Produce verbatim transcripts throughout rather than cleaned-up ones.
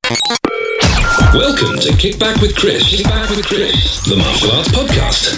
Welcome to Kick Back with Chris. Kick Back with Chris, the martial arts podcast.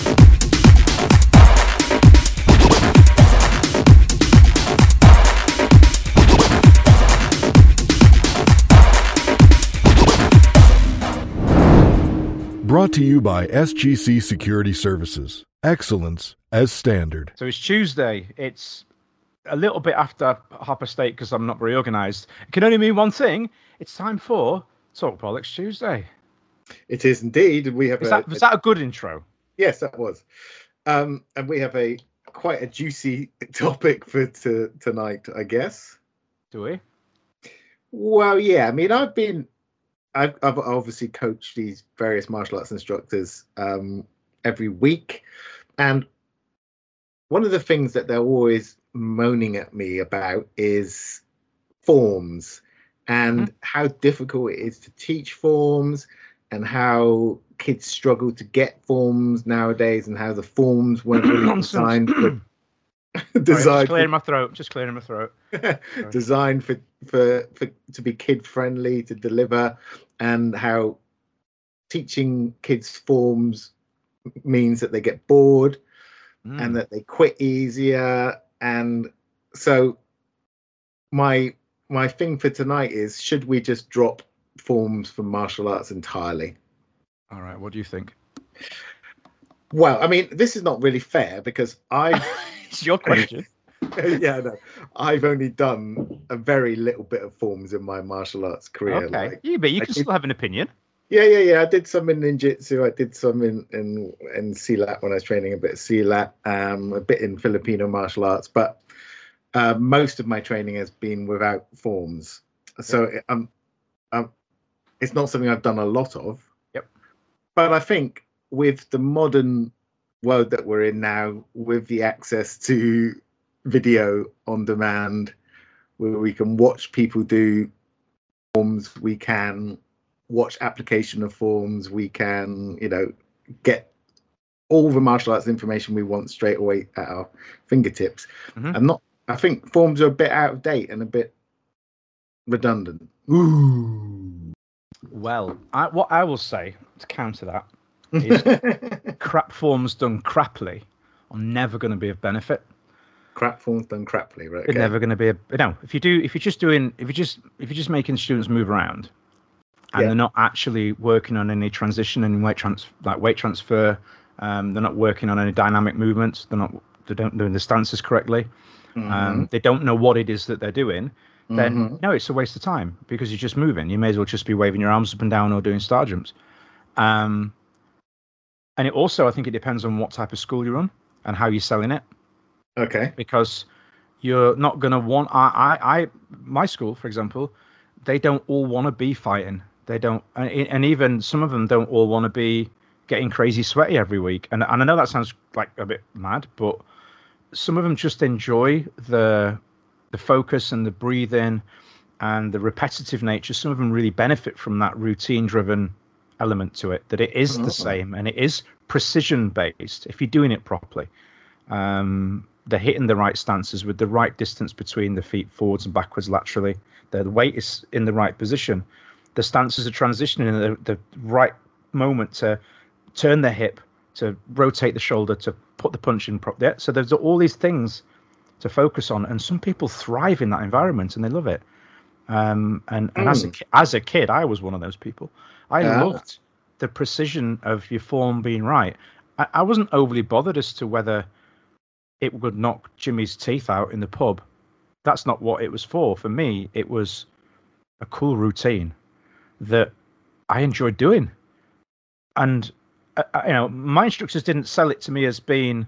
Brought to you by S G C Security Services. Excellence as standard. So it's Tuesday. It's a little bit after half past eight because I'm not very organised. It can only mean one thing. It's time for Talk Bollocks Tuesday. It is indeed. We have. Is a, that, was that a good intro? Yes, that was. Um, and we have a quite a juicy topic for to, tonight, I guess. Do we? Well, yeah. I mean, I've been. I've, I've obviously coached these various martial arts instructors um, every week, and one of the things that they're always moaning at me about is forms and mm-hmm. how difficult it is to teach forms, and how kids struggle to get forms nowadays, and how the forms weren't really designed for designed Sorry, just clearing my throat. Just clearing my throat. designed for, for for to be kid friendly, to deliver, and how teaching kids forms means that they get bored mm. and that they quit easier. And so my my thing for tonight is, should we just drop forms from martial arts entirely? All right, what do you think? Well, I mean, this is not really fair because I it's your question. yeah, no, I've only done a very little bit of forms in my martial arts career. Okay, like, yeah, but you I can did, still have an opinion. Yeah, yeah, yeah. I did some in ninjutsu. I did some in in in Silat when I was training a bit of Silat, um, a bit in Filipino martial arts, but uh, most of my training has been without forms. So yep. um, um, it's not something I've done a lot of. Yep. But I think with the modern world that we're in now, with the access to video on demand, where we can watch people do forms, we can watch application of forms, we can, you know, get all the martial arts information we want straight away at our fingertips. Mm-hmm. And not, I think forms are a bit out of date and a bit redundant. Ooh. Well, I, what I will say to counter that is crap forms done crappily are never going to be of benefit. Crap forms done crappily, right? Okay. They're never going to be a no. If you do, if you're just doing, if you just, if you're just making students move around, and yeah. they're not actually working on any transition and weight trans, like weight transfer, um, they're not working on any dynamic movements. They're not, they don't doing the stances correctly. Mm-hmm. Um, they don't know what it is that they're doing. Then mm-hmm. no, it's a waste of time because you're just moving. You may as well just be waving your arms up and down or doing star jumps. Um, and it also, I think, it depends on what type of school you run and how you're selling it. Okay. Because you're not going to want, I, I, I, my school, for example, they don't all want to be fighting. They don't, and, and even some of them don't all want to be getting crazy sweaty every week. And, and I know that sounds like a bit mad, but some of them just enjoy the, the focus and the breathing and the repetitive nature. Some of them really benefit from that routine driven element to it, that it is oh. the same and it is precision based if you're doing it properly. Um, they're hitting the right stances with the right distance between the feet forwards and backwards laterally. The weight is in the right position. The stances are transitioning in the, the right moment to turn the hip, to rotate the shoulder, to put the punch in properly. So there's all these things to focus on, and some people thrive in that environment and they love it. Um, and and mm. as a as a kid, I was one of those people. I yeah. loved the precision of your form being right. I, I wasn't overly bothered as to whether it would knock Jimmy's teeth out in the pub. That's not what it was for. For me, it was a cool routine that I enjoyed doing. And, uh, you know, my instructors didn't sell it to me as being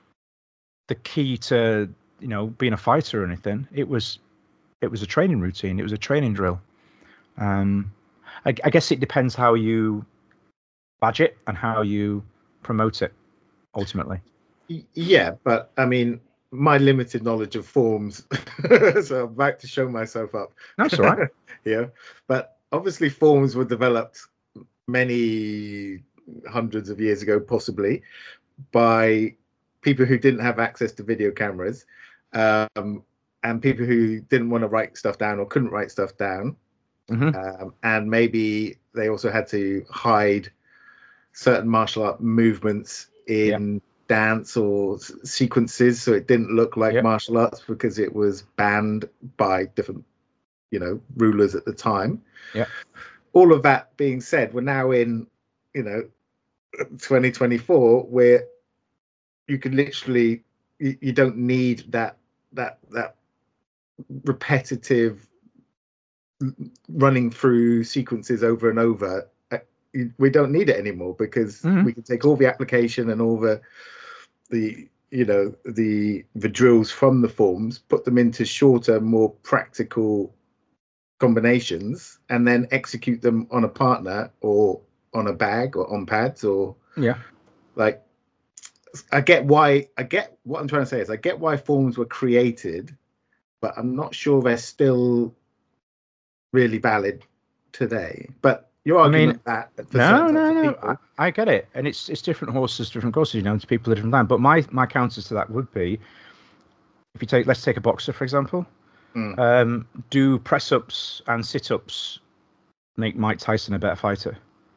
the key to, you know, being a fighter or anything. It was, it was a training routine. It was a training drill. Um, I, I guess it depends how you badge it and how you promote it, ultimately. Yeah, but I mean, my limited knowledge of forms, so I'm back to show myself up. That's all right. Yeah, but obviously forms were developed many hundreds of years ago, possibly, by people who didn't have access to video cameras, um, and people who didn't want to write stuff down or couldn't write stuff down. Mhm. um, and maybe they also had to hide certain martial art movements Yeah. in dance or s- sequences, so it didn't look like Yeah. martial arts because it was banned by different, you know, rulers at the time. Yeah. All of that being said, we're now in, you know, twenty twenty-four, where you can literally, you, you don't need that that that repetitive running through sequences over and over. Uh, you- We don't need it anymore because Mhm. we can take all the application and all the the you know the the drills from the forms, put them into shorter, more practical combinations, and then execute them on a partner or on a bag or on pads or Yeah. like. I get why I get what I'm trying to say is I get why forms were created, but I'm not sure they're still really valid today. But your I mean, argument that for certain no, types no, of no. I, people, I get it, and it's it's different horses, different courses. You know, to people at different time. But my my counters to that would be, if you take, let's take a boxer for example. Mm. Um, do press ups and sit ups make Mike Tyson a better fighter?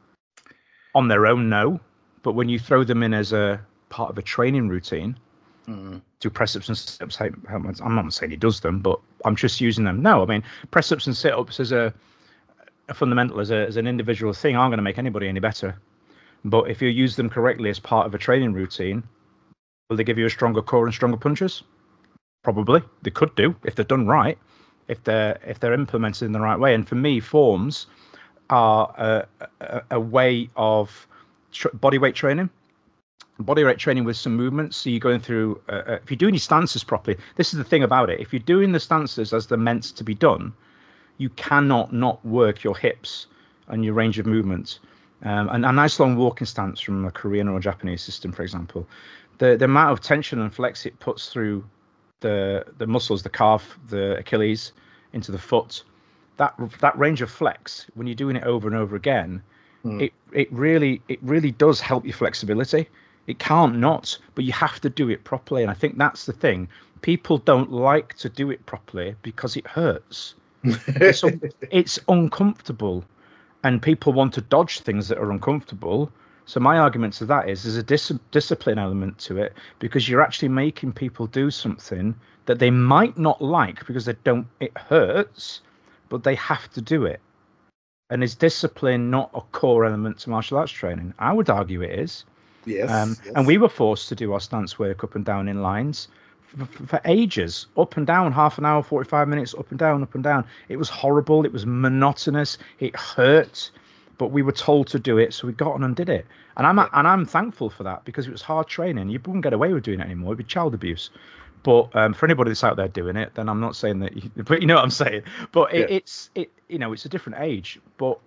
On their own, no. But when you throw them in as a part of a training routine, Mm. do press ups and sit ups, I'm not saying he does them, but I'm just using them. No, I mean press ups and sit ups as a, a fundamental, as a as an individual thing, aren't going to make anybody any better. But if you use them correctly as part of a training routine, will they give you a stronger core and stronger punches? Probably. They could do if they're done right, if they're if they're implemented in the right way. And for me, forms are a, a, a way of tr- body weight training. Body weight training with some movements. So you're going through, uh, uh, if you're doing your stances properly, this is the thing about it. If you're doing the stances as they're meant to be done, you cannot not work your hips and your range of movement. Um, and a nice long walking stance from a Korean or a Japanese system, for example, the the amount of tension and flex it puts through the the muscles, the calf, the Achilles, into the foot, that that range of flex, when you're doing it over and over again, Mm. it it really it really does help your flexibility. It can't not, but you have to do it properly. And I think that's the thing. People don't like to do it properly because it hurts. It's un- it's uncomfortable, and people want to dodge things that are uncomfortable. So my argument to that is there's a dis- discipline element to it, because you're actually making people do something that they might not like because they don't. It hurts, but they have to do it. And is discipline not a core element to martial arts training? I would argue it is. yes, Um, yes. and we were forced to do our stance work up and down in lines for, for ages, up and down, half an hour, forty-five minutes, up and down, up and down. It was horrible. It was monotonous. It hurt, but we were told to do it, so we got on and did it. And I'm Yeah. and I'm thankful for that, because it was hard training. You wouldn't get away with doing it anymore. It'd be child abuse. But um, for anybody that's out there doing it, then I'm not saying that. You, but you know what I'm saying. But it, Yeah. it's it you know it's a different age. But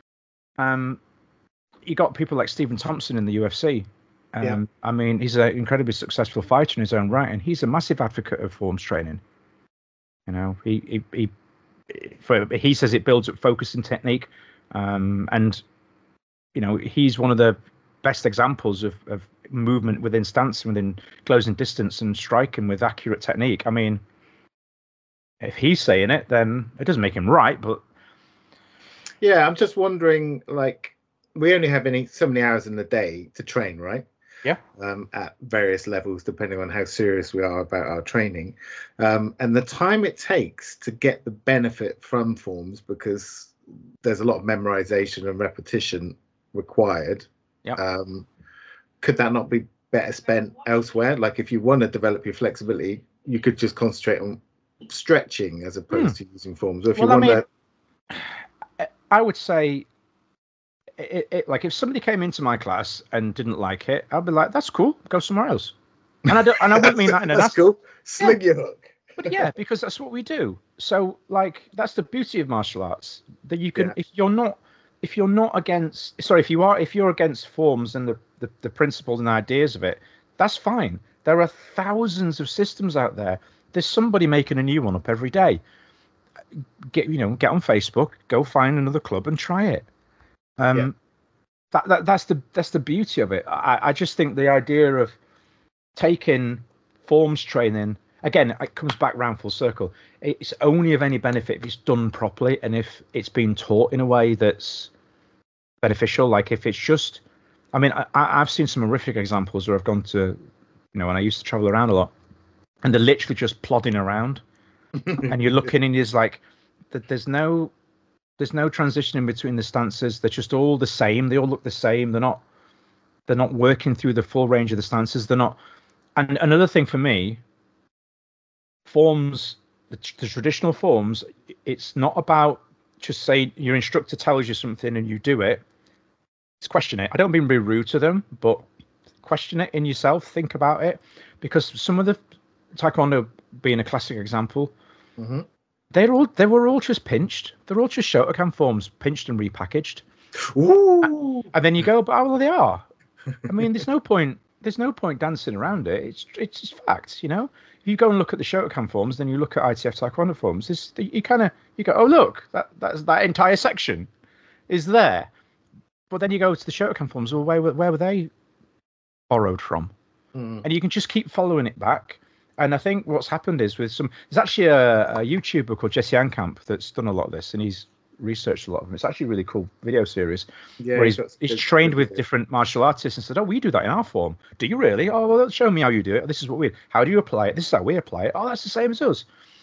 um, you got people like Stephen Thompson in the U F C. Um, Yeah. I mean, he's an incredibly successful fighter in his own right, and he's a massive advocate of forms training. You know, he he he, for, he says it builds up focus and technique, um, and you know he's one of the best examples of, of movement within stance, within closing distance, and striking with accurate technique. I mean, if he's saying it, then it doesn't make him right, but Yeah, I'm just wondering, like, we only have any so many hours in the day to train, right? yeah, Um, at various levels, depending on how serious we are about our training. Um, and the time it takes to get the benefit from forms, because there's a lot of memorization and repetition required. yeah. Um, could that not be better spent elsewhere? Like, if you want to develop your flexibility, you could just concentrate on stretching as opposed Hmm. to using forms. Or if Well, you I want mean, to, I would say, it, it, like if somebody came into my class and didn't like it, I'd be like, "That's cool, go somewhere else." And I don't, and I wouldn't mean that in a that's nasty. cool. Sling your hook. But yeah, because that's what we do. So like that's the beauty of martial arts, that you can, Yeah. if you're not if you're not against, sorry, if you are if you're against forms and the, the, the principles and ideas of it, that's fine. There are thousands of systems out there. There's somebody making a new one up every day. Get you know, get on Facebook, go find another club and try it. Um Yeah. that, that that's the that's the beauty of it. I, I just think the idea of taking forms training again, it comes back round full circle. It's only of any benefit if it's done properly and if it's been taught in a way that's beneficial. Like if it's just, I mean, I, I've seen some horrific examples where I've gone to, you know, when I used to travel around a lot, and they're literally just plodding around, and you're looking and there's like, there's no, there's no transition in between the stances. They're just all the same. They all look the same. They're not, they're not working through the full range of the stances. They're not. And another thing for me, forms, the, the traditional forms, it's not about just say your instructor tells you something and you do it. It's question it. I don't mean be rude to them, but question it in yourself. Think about it, because some of the Taekwondo being a classic example, mm-hmm. they're all they were all just pinched. They're all just Shotokan forms, pinched and repackaged. Ooh. And then you go, but oh, well, they are. I mean, there's no point. There's no point dancing around it. It's it's just facts, you know. If you go and look at the Shotokan forms, then you look at I T F Taekwondo forms. This you kind of you go, oh look, that that's that entire section is there. But then you go to the Shotokan forms. Well, where where were they borrowed from? Mm. And you can just keep following it back. And I think what's happened is with some, there's actually a, a YouTuber called Jesse Ankamp that's done a lot of this, and he's researched a lot of them. It's actually a really cool video series Yeah, where he's, got- he's it's- trained it's- with different martial artists and said, oh, we do that in our form. Do you really? Oh, well, show me how you do it. This is what we, how do you apply it? This is how we apply it. Oh, that's the same as us.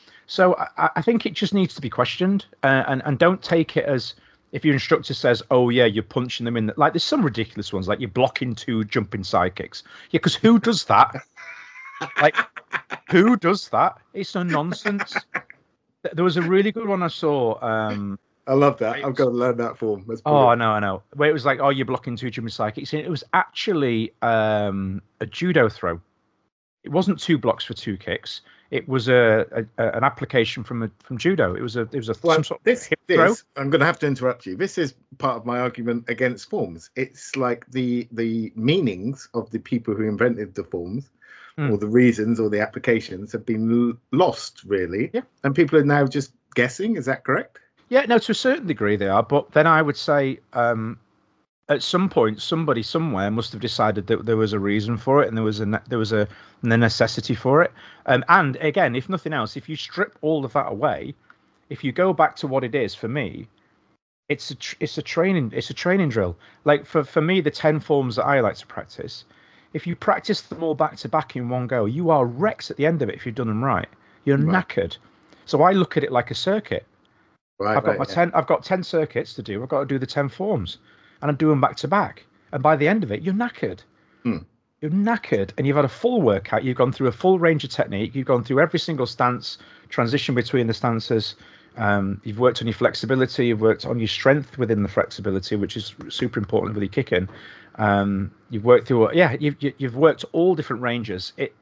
So I, I think it just needs to be questioned, uh, and, and don't take it as if your instructor says, oh, yeah, you're punching them in. The, like there's some ridiculous ones, like you're blocking two jumping side kicks. Yeah, because who does that? Like, who does that? It's no nonsense. There was a really good one I saw. Um, I love that. I've got to learn that form. That's oh, I brilliant. know, I know. Where it was like, oh, you're blocking two jumping side kicks. It was actually um, a judo throw. It wasn't two blocks for two kicks. It was a, a, a an application from a, from judo. It was a it was a Well, some sort of this, hip throw. this I'm going to have to interrupt you. This is part of my argument against forms. It's like the the meanings of the people who invented the forms, Hmm. or the reasons, or the applications have been l- lost, really. Yeah. And people are now just guessing. Is that correct? Yeah, no, to a certain degree they are. But then I would say um, at some point somebody somewhere must have decided that there was a reason for it, and there was a ne- there was a, a necessity for it. Um, and again, if nothing else, if you strip all of that away, if you go back to what it is for me, it's a tr- it's a training it's a training drill. Like for for me, the ten forms that I like to practice, if you practice them all back to back in one go, you are wrecked at the end of it if you've done them right. You're Right. knackered. So I look at it like a circuit. Right. I've got right, my yeah. ten. I've got ten circuits to do. I've got to do the ten forms, and I do them back to back. And by the end of it, you're knackered. Hmm. You're knackered, and you've had a full workout. You've gone through a full range of technique. You've gone through every single stance, transition between the stances. Um, you've worked on your flexibility. You've worked on your strength within the flexibility, which is super important with your kicking. Um, you've worked through. Yeah, you've you- you've worked all different ranges. It,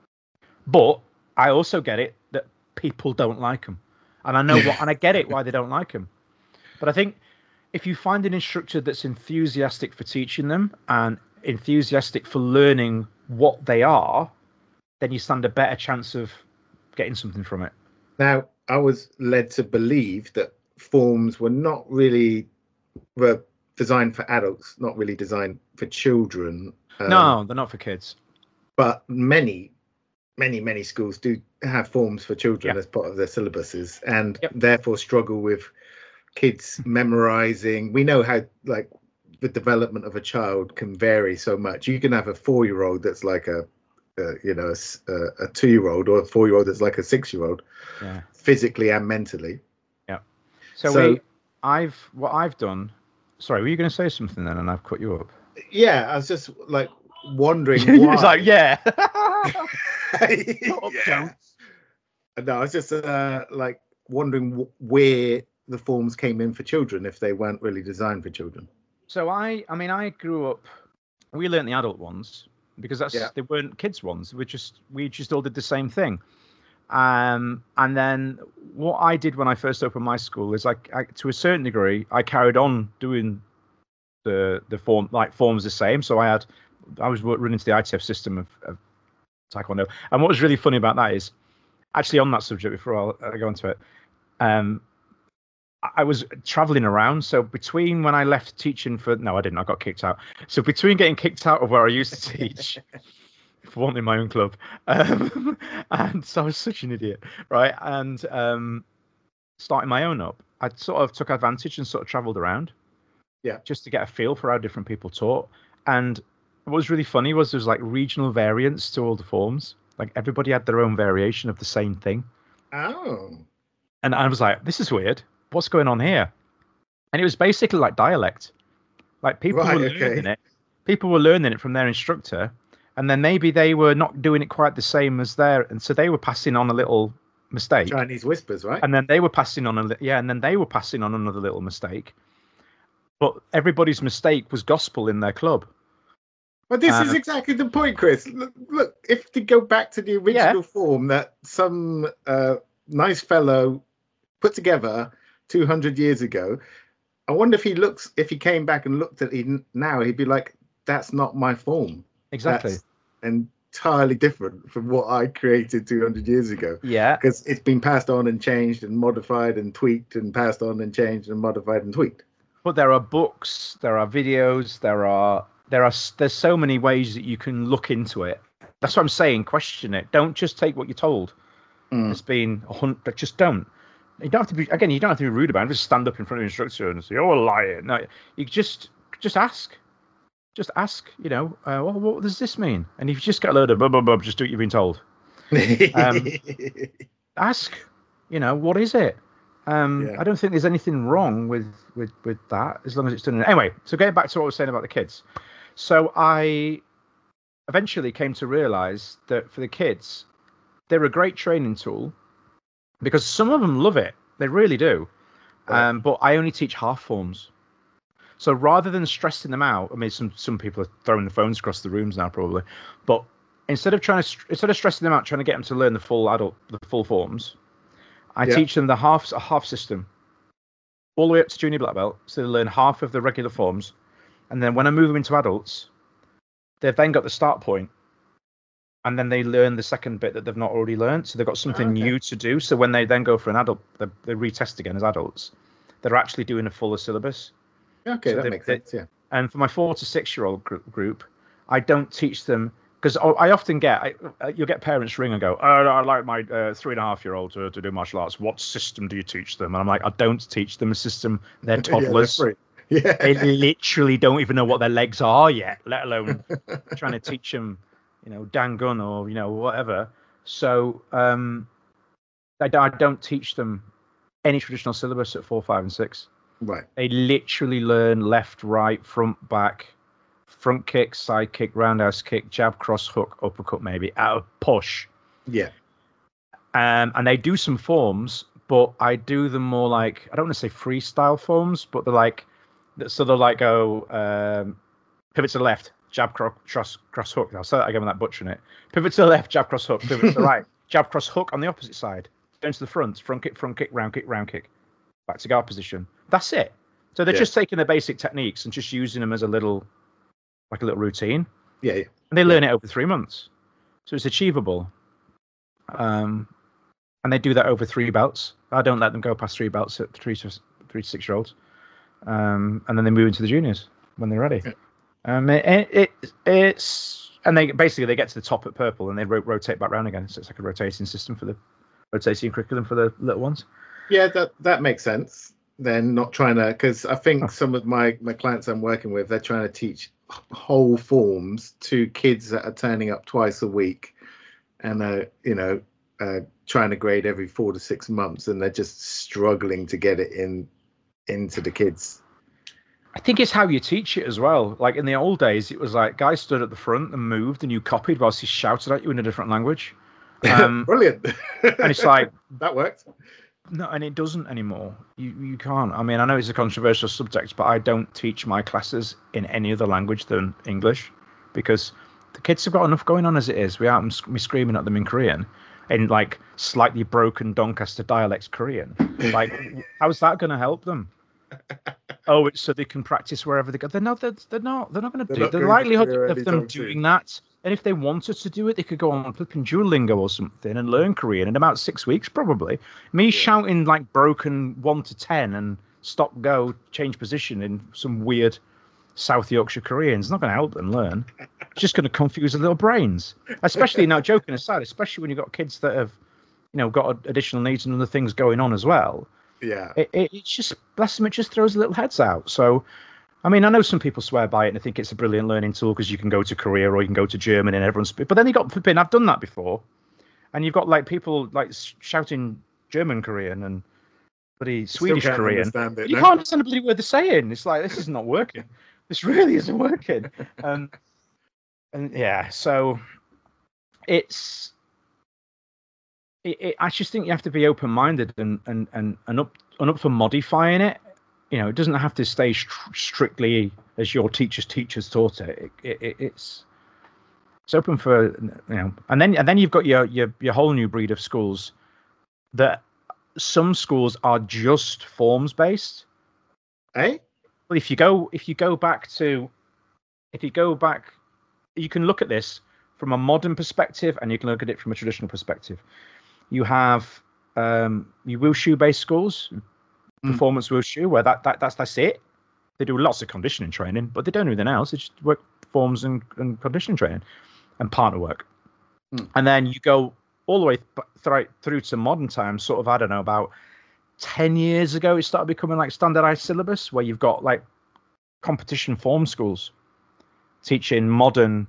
but I also get it that people don't like them. And I know what, and I get it why they don't like them. But I think if you find an instructor that's enthusiastic for teaching them and enthusiastic for learning what they are, then you stand a better chance of getting something from it. Now, I was led to believe that forms were not really were designed for adults, not really designed for children. Um, No, they're not for kids. But many, many, many schools do have forms for children Yeah. as part of their syllabuses, and Yep. therefore struggle with kids memorizing. We know how like the development of a child can vary so much. You can have a four-year-old that's like a, a you know, a, s- a- a two-year-old, or a four-year-old that's like a six-year-old, Yeah. physically and mentally. So, So- we, I've what I've done. Sorry, were you going to say something then, and I've cut you up? Yeah, I was just like wondering He why. was like, yeah. Yeah. up, Jones. No, I was just uh, like wondering wh- where the forms came in for children if they weren't really designed for children. So I, I mean, I grew up. We learnt the adult ones because that's Yeah. they weren't kids ones. We just we just all did the same thing. Um, and then what I did when I first opened my school is like, I, to a certain degree, I carried on doing the the form like forms the same. So I had I was wo- running to the I T F system of, of Taekwondo. And what was really funny about that is actually on that subject before I'll, I go into it. Um, I- I was traveling around. So between when I left teaching for, no, I didn't, I got kicked out. So between getting kicked out of where I used to teach for wanting my own club. Um, and so I was such an idiot, right? And um, starting my own up, I sort of took advantage and sort of travelled around, Yeah. just to get a feel for how different people taught. And what was really funny was there's like regional variants to all the forms. Like everybody had their own variation of the same thing. Oh. And I was like, this is weird. What's going on here? And it was basically like dialect. Like people Right, were okay. learning it. People were learning it from their instructor. And then maybe they were not doing it quite the same as their, and so they were passing on a little mistake. Chinese whispers, right? And then they were passing on a li- yeah, and then they were passing on another little mistake. But everybody's mistake was gospel in their club. But this is Uh, exactly the point, Chris. Look, look, if to go back to the original Yeah. form that some uh, nice fellow put together two hundred years ago, I wonder if he looks, if he came back and looked at it now, he'd be like, "That's not my form. Exactly. That's entirely different from what I created two hundred years ago." Yeah. Because it's been passed on and changed and modified and tweaked and passed on and changed and modified and tweaked. But there are books, there are videos, there are there are s- there's so many ways that you can look into it. That's what I'm saying. Question it. Don't just take what you're told. Mm. It's been a hundred. Just don't. You don't have to be again. You don't have to be rude about it. Just stand up in front of the instructor and say, "Oh, lying." No, you just just ask. Just ask. You know, uh, well, what does this mean? And if you just get a load of blah blah blah, just do what you've been told. Um, Ask. You know, what is it? Um, Yeah. I don't think there's anything wrong with, with, with that as long as it's done. Anyway, so getting back to what I was saying about the kids. So I eventually came to realize that for the kids, they're a great training tool because some of them love it. They really do. Right. Um, but I only teach half forms. So rather than stressing them out, I mean, some, some people are throwing the phones across the rooms now probably, but instead of trying to, str- instead of stressing them out, trying to get them to learn the full adult, the full forms, I Yeah. teach them the half a half system, all the way up to junior black belt. So they learn half of the regular forms, and then when I move them into adults, they've then got the start point, and then they learn the second bit that they've not already learned. So they've got something Okay. new to do. So when they then go for an adult, they, they retest again as adults. They're actually doing a fuller syllabus. Okay, So that they- makes they- sense. Yeah. And for my four to six year old gr- group, I don't teach them because I often get I, uh, you'll get parents ring and go, "Oh, I like my uh, three and a half year old to, to do martial arts. What system do you teach them?" And I'm like, I don't teach them a system. They're Yeah, they're toddlers. free. Yeah. They literally don't even know what their legs are yet, let alone trying to teach them, you know, Dangun or you know whatever. So um, I, I don't teach them any traditional syllabus at four, five, and six. Right. They literally learn left, right, front, back, front kick, side kick, roundhouse kick, jab, cross, hook, uppercut, maybe out of push. Yeah. Um, and they do some forms, but I do them more like I don't want to say freestyle forms, but they're like so they'll like go um, pivot to the left, jab, cross, cross, cross hook. I'll say that again without butchering it. Pivot to the left, jab, cross hook. Pivot to the right, jab, cross hook on the opposite side. Turn to the front, front kick, front kick, round kick, round kick. Back to guard position. That's it. So they're Yeah. just taking the basic techniques and just using them as a little, like a little routine, Yeah. Yeah. and they learn it over three months. So it's achievable. Um, and they do that over three belts. I don't let them go past three belts at three to three to six year olds. Um, and then they move into the juniors when they're ready. Yeah. Um, it, it, it it's and they basically they get to the top at purple and they ro- rotate back round again. So it's like a rotating system for the rotating curriculum for the little ones. Yeah, that that makes sense. Then not trying to, because I think Oh. some of my my clients I'm working with, they're trying to teach whole forms to kids that are turning up twice a week, and uh, you know, uh, trying to grade every four to six months, and they're just struggling to get it in into the kids. I think it's how you teach it as well. Like in the old days, it was like guys stood at the front and moved, and you copied whilst he shouted at you in a different language. Um, Brilliant. and it's like that worked. no, and it doesn't anymore. You you can't. I mean, I know it's a controversial subject, but I don't teach my classes in any other language than English because the kids have got enough going on as it is. Without them, me screaming at them in Korean, in like slightly broken Doncaster dialect Korean. Like, how's that going to help them? Oh, it's so they can practice wherever they go. They're not. They're, they're not. They're not going to They're do. not The going to likelihood Korea of them anytime doing soon. that, and if they wanted to do it, they could go on flipping Duolingo or something and learn Korean in about six weeks, probably. Me shouting like broken one to ten and stop, go, change position in some weird South Yorkshire Korean. It's not going to help them learn. It's just going to confuse their little brains. Especially now, joking aside, especially when you've got kids that have, you know, got additional needs and other things going on as well. Yeah. It, it, it's just, bless them, it just throws little heads out. So, I mean, I know some people swear by it and think it's a brilliant learning tool because you can go to Korea or you can go to Germany and everyone's. But then you got flipping. I've done that before, and you've got like people like shouting German Korean and bloody Swedish can't Korean. understand it, you no? can't understand a bloody word they're saying. It's like, this is not working. This really isn't working. Um, and yeah, so it's. It, it, I just think you have to be open-minded and and and and up and up for modifying it. You know, it doesn't have to stay st- strictly as your teacher's teachers taught it. It, it. It's it's open for, you know, and then and then you've got your your your whole new breed of schools that some schools are just forms based. Eh? Well, if you go if you go back to if you go back, you can look at this from a modern perspective and you can look at it from a traditional perspective. You have um, your wushu based schools. Performance wushu, where that, that that's that's it. They do lots of conditioning training, but they don't do anything else. They just work forms and, and conditioning training and partner work. Mm. And then you go all the way th- through to modern times, sort of, I don't know, about ten years ago, it started becoming like standardized syllabus where you've got like competition form schools teaching modern,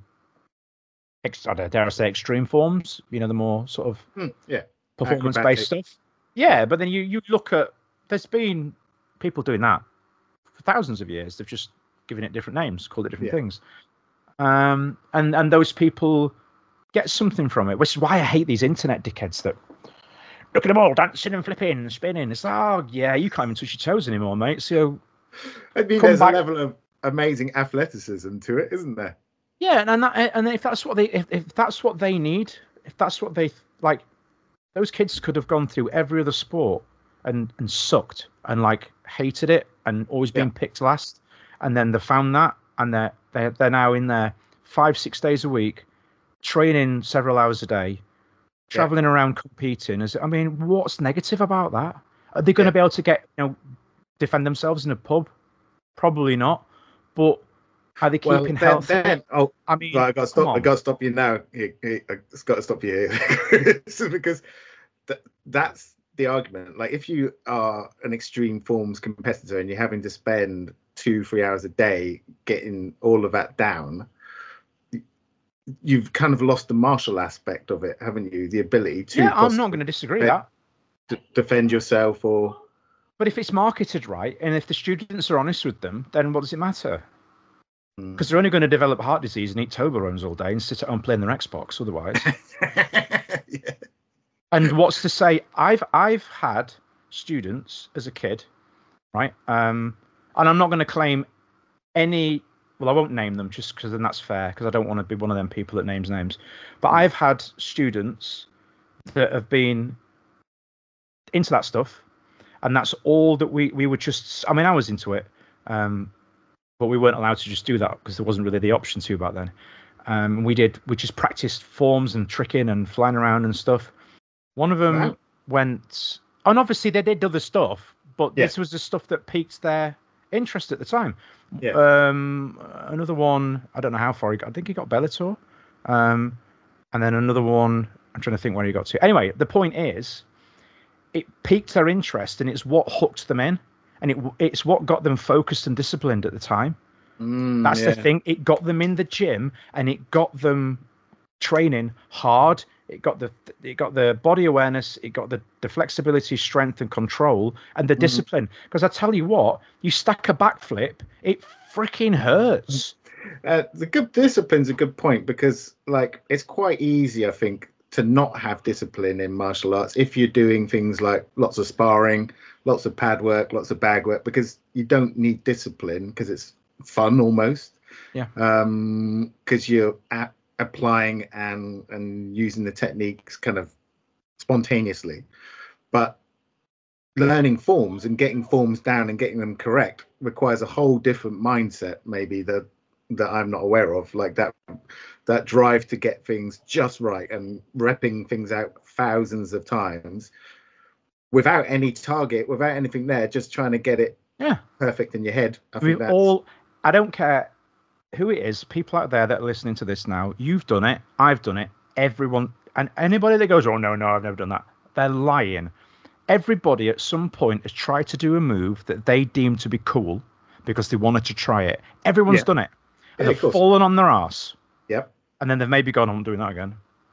ex- I don't know, dare I say, extreme forms, you know, the more sort of mm, yeah. performance based stuff. Yeah, but then you, you look at, there's been people doing that for thousands of years. They've just given it different names, called it different yeah. things. Um, and, and those people get something from it, which is why I hate these internet dickheads that look at them all dancing and flipping and spinning. It's like, oh, yeah, you can't even touch your toes anymore, mate. So I mean, there's back. a level of amazing athleticism to it, isn't there? Yeah, and that, and if that's what they if, if that's what they need, if that's what they like, those kids could have gone through every other sport and and sucked and like hated it and always been yeah. picked last, and then they found that and they're they're they're now in there five six days a week, training several hours a day, traveling yeah. around competing. As I mean, what's negative about that? Are they going to yeah. be able to get you know defend themselves in a pub? Probably not. But are they keeping well, health? Then, oh, I mean, right, I got to stop. I got to stop you now. I've got to stop you here because th- that's the argument. Like, if you are an extreme forms competitor and you're having to spend two, three hours a day getting all of that down, you've kind of lost the martial aspect of it, haven't you? The ability to. Yeah, I'm not going to disagree with that. D- defend yourself, or. But if it's marketed right, and if the students are honest with them, then what does it matter? Because mm. they're only going to develop heart disease and eat Toblerones all day and sit at home playing their Xbox otherwise. yeah. And what's to say? I've I've had students as a kid, right? Um, and I'm not going to claim any. Well, I won't name them just because then that's fair. Because I don't want to be one of them people that names names. But mm. I've had students that have been into that stuff, and that's all that we we were just. I mean, I was into it, um, but we weren't allowed to just do that because there wasn't really the option to back then. Um, we did. We just practiced forms and tricking and flying around and stuff. One of them wow. went, and obviously they did other stuff, but yeah. this was the stuff that piqued their interest at the time. Yeah. Um, another one, I don't know how far he got. I think he got Bellator. Um, and then another one, I'm trying to think where he got to. Anyway, the point is, it piqued their interest, and it's what hooked them in, and it it's what got them focused and disciplined at the time. Mm, That's yeah. the thing. It got them in the gym, and it got them training hard. It got the it got the body awareness, it got the, the flexibility, strength, and control, and the mm-hmm. discipline. Because I tell you what, you stack a backflip, it freaking hurts. Uh, the good discipline's a good point because, like, it's quite easy, I think, to not have discipline in martial arts if you're doing things like lots of sparring, lots of pad work, lots of bag work, because you don't need discipline because it's fun almost. Yeah. Um, because you're at applying and and using the techniques kind of spontaneously, but learning forms and getting forms down and getting them correct requires a whole different mindset, maybe that that I'm not aware of, like that that drive to get things just right and repping things out thousands of times without any target, without anything there, just trying to get it yeah perfect in your head. I we think that's... all I don't care who it is, people out there that are listening to this now, you've done it, I've done it, everyone, and anybody that goes, oh, no, no, I've never done that, they're lying. Everybody at some point has tried to do a move that they deem to be cool because they wanted to try it. Everyone's Yeah. done it. And Yeah, of they've course. fallen on their arse. Yep. And then they've maybe gone, I'm not doing that again.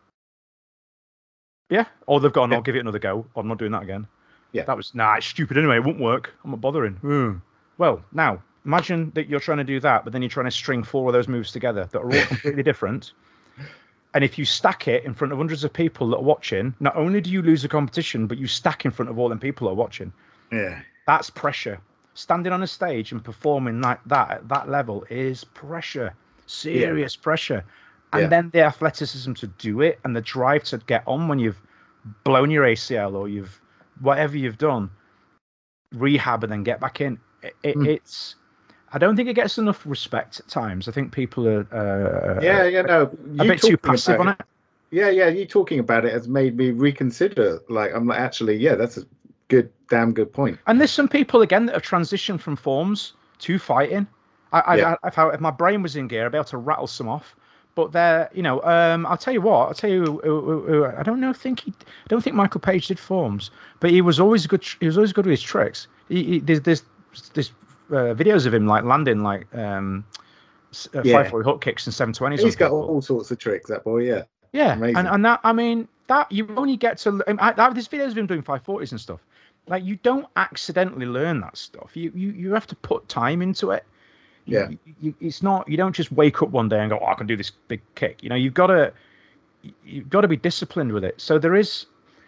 Yeah. Or they've gone, Yeah. I'll give it another go. Or I'm not doing that again. Yeah. That was, nah, it's stupid anyway. It won't work. I'm not bothering. Mm. Well, now, imagine that you're trying to do that, but then you're trying to string four of those moves together that are all completely different. And if you stack it in front of hundreds of people that are watching, not only do you lose the competition, but you stack in front of all them people that are watching. Yeah. That's pressure. Standing on a stage and performing like that at that level is pressure. Serious yeah. pressure. And yeah. then the athleticism to do it and the drive to get on when you've blown your A C L or you've whatever you've done, rehab and then get back in. It, it, mm. It's. I don't think it gets enough respect at times. I think people are. Uh, yeah, yeah, no, a bit too passive on it. it. Yeah, yeah. You talking about it has made me reconsider. Like, I'm like, actually, yeah, that's a good, damn good point. And there's some people again that have transitioned from forms to fighting. I, I, yeah. I, if, I, if my brain was in gear, I'd be able to rattle some off. But they're, you know, um, I'll tell you what. I'll tell you. Who, who, who, I don't know. Think he. I don't think Michael Page did forms, but he was always good. He was always good with his tricks. He, he, there's, there's, there's uh, videos of him like landing like um, uh, yeah. five forty hook kicks and seven twenties. He's got all, all sorts of tricks. That boy, yeah. Yeah, amazing. and and that I mean that you only get to. I, I, there's videos of him doing five forties and stuff. Like you don't accidentally learn that stuff. You you you have to put time into it. Yeah, you, you, it's not. You don't just wake up one day and go, "Oh, I can do this big kick." You know, you've got to, you've got to be disciplined with it. So there is,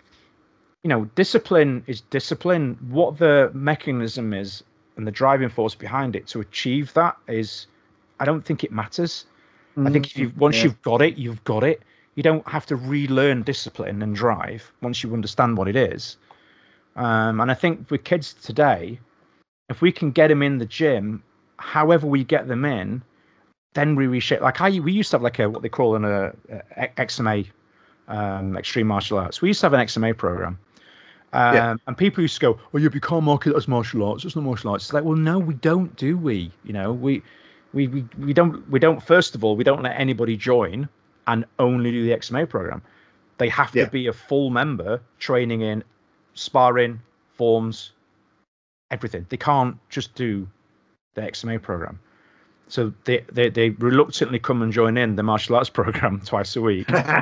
you know, discipline is discipline. What the mechanism is and the driving force behind it to achieve that is, I don't think it matters. Mm-hmm. I think if you once yeah. you've got it, you've got it. You don't have to relearn discipline and drive once you understand what it is. Um, and I think with kids today, if we can get them in the gym. However we get them in, then we reshape. Like I, we used to have like a what they call an a, a X M A, um, extreme martial arts. We used to have an X M A program, um, yeah. and people used to go, "Oh, you can't market it as martial arts. It's not martial arts." It's like, well, no, we don't, do we? You know, we, we, we, we don't, we don't. First of all, we don't let anybody join and only do the X M A program. They have yeah. to be a full member, training in sparring, forms, everything. They can't just do the X M A program. So they, they, they reluctantly come and join in the martial arts program twice a week,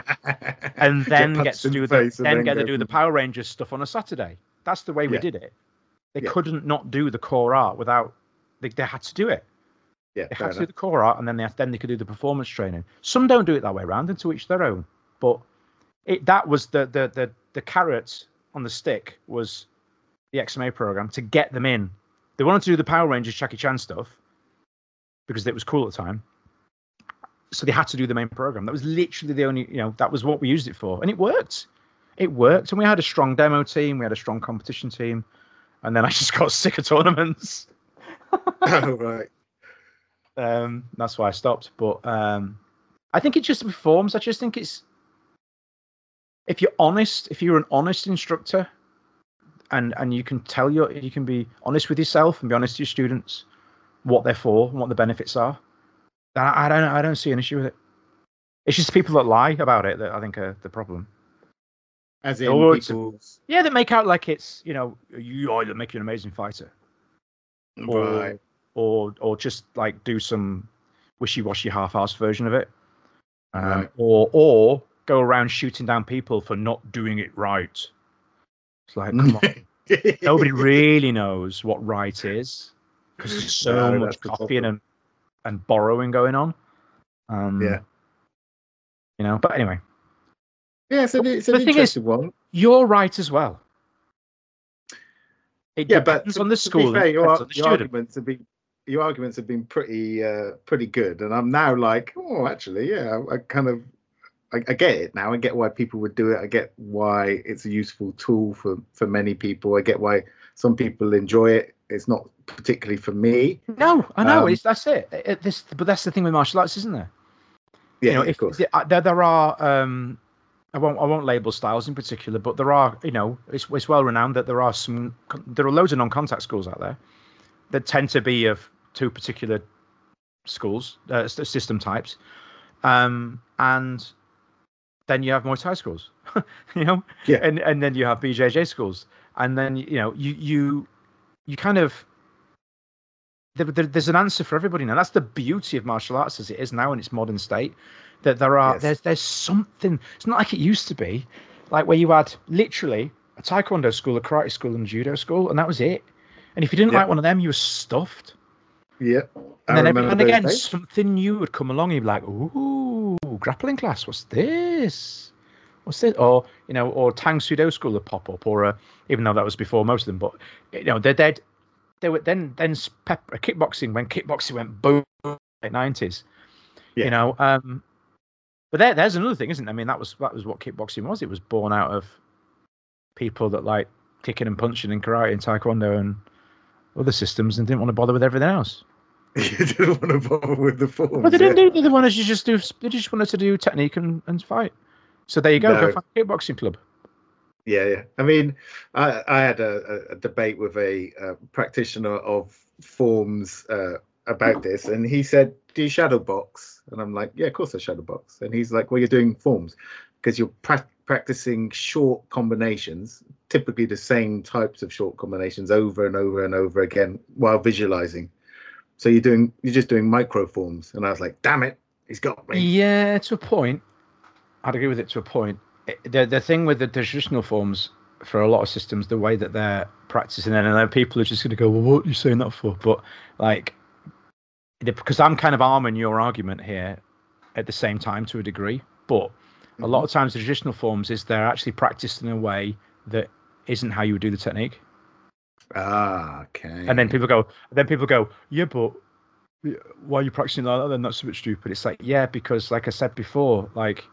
and then get, get to do the then, then get to do the Power Rangers stuff on a Saturday. That's the way we yeah. did it. They yeah. couldn't not do the core art without. They, they had to do it. Yeah, they had to enough. do the core art, and then they then they could do the performance training. Some don't do it that way around, and to each their own. But it that was the the the the carrot on the stick was the X M A program to get them in. They wanted to do the Power Rangers Jackie Chan stuff because it was cool at the time. So they had to do the main program. That was literally the only, you know, that was what we used it for. And it worked. It worked. And we had a strong demo team. We had a strong competition team. And then I just got sick of tournaments. Oh, right. Um, that's why I stopped. But um, I think it just performs. I just think it's, if you're honest, if you're an honest instructor, And and you can tell your you can be honest with yourself and be honest to your students what they're for and what the benefits are. I, I don't I don't see an issue with it. It's just people that lie about it that I think are the problem. As in or people, yeah, that make out like it's, you know, you either make you an amazing fighter, or right. or or just like do some wishy-washy half-assed version of it, um, right. or or go around shooting down people for not doing it right. It's like, come on. Nobody really knows what right is because there's so no, much copying and, and borrowing going on. Um, yeah. You know, but anyway. Yeah, it's an, it's an the thing interesting is, one. You're right as well. It yeah, depends but to, on the to school. Be fair, your, the your arguments have been your arguments have been pretty uh, pretty good, and I'm now like, oh, actually, yeah, I, I kind of. I, I get it now. I get why people would do it. I get why it's a useful tool for, for many people. I get why some people enjoy it. It's not particularly for me. No, I know. Um, it's that's it. it. This, but that's the thing with martial arts, isn't there? Yeah, you know, of if course. There, there are. Um, I won't. I won't label styles in particular, but there are. You know, it's it's well renowned that there are some. There are loads of non-contact schools out there that tend to be of two particular schools, uh, system types, um, and then you have Muay Thai schools, you know, Yeah. and and then you have B J J schools, and then you know you you you kind of there, there, there's an answer for everybody now. That's the beauty of martial arts as it is now in its modern state. That there are Yes. there's there's something. It's not like it used to be, like where you had literally a taekwondo school, a karate school, and a judo school, and that was it. And if you didn't Yeah. like one of them, you were stuffed. Yeah. And then every remember and those again, days. something new would come along. You'd be like, "Ooh, grappling class. What's this? What's this?" Or you know, or Tang Sudo School would pop up, or a, even though that was before most of them, but you know, they're dead. They were then then pep, kickboxing when kickboxing went boom in the nineties. Yeah. You know, um, but there, there's another thing, isn't it? I mean, that was that was what kickboxing was. It was born out of people that like kicking and punching in karate and taekwondo and other systems, and didn't want to bother with everything else. You didn't want to bother with the forms. Well, they didn't yeah. do. They wanted to just do. They just wanted to do technique and, and fight. So there you go. No. Go find a kickboxing club. Yeah, yeah. I mean, I, I had a, a debate with a, uh practitioner of forms uh, about this, and he said, "Do you shadow box?" And I'm like, "Yeah, of course I shadow box." And he's like, "Well, you're doing forms because you're pra- practicing short combinations, typically the same types of short combinations over and over and over again while visualizing. So you're doing, you're just doing micro forms." And I was like, "Damn it, he's got me." Yeah, to a point. I'd agree with it to a point. The the thing with the traditional forms for a lot of systems, the way that they're practicing, and then people are just going to go, "Well, what are you saying that for?" But like, because I'm kind of arming your argument here at the same time to a degree, but a lot of times the traditional forms is they're actually practiced in a way that isn't how you would do the technique. Ah, okay. And then people go, then people go, "Yeah, but why are you practicing like that? Then that's a bit stupid." It's like, yeah, because like I said before, like